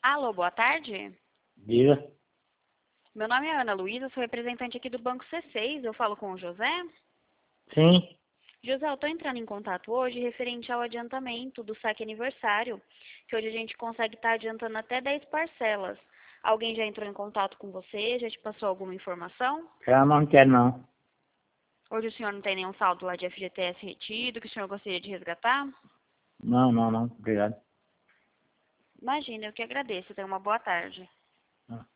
Alô, boa tarde. Diga. Meu nome é Ana Luísa, sou representante aqui do Banco C6. Eu falo com o José. Sim. José, eu estou entrando em contato hoje referente ao adiantamento do saque aniversário, que hoje a gente consegue estar adiantando até 10 parcelas. Alguém já entrou em contato com você? Já te passou alguma informação? Já não quero não. Hoje o senhor não tem nenhum saldo lá de FGTS retido que o senhor gostaria de resgatar? Não. Obrigado. Imagina, eu que agradeço. Tenha uma boa tarde. Ah.